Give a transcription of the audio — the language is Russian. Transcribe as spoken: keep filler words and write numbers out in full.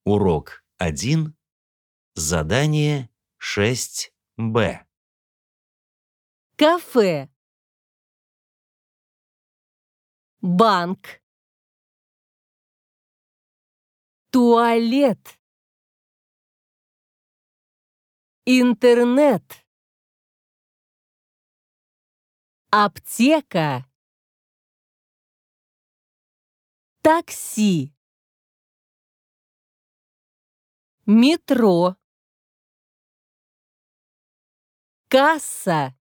Урок один. Задание шесть бэ. Кафе. Банк. Туалет. Интернет. Аптека. Такси. Метро. Касса.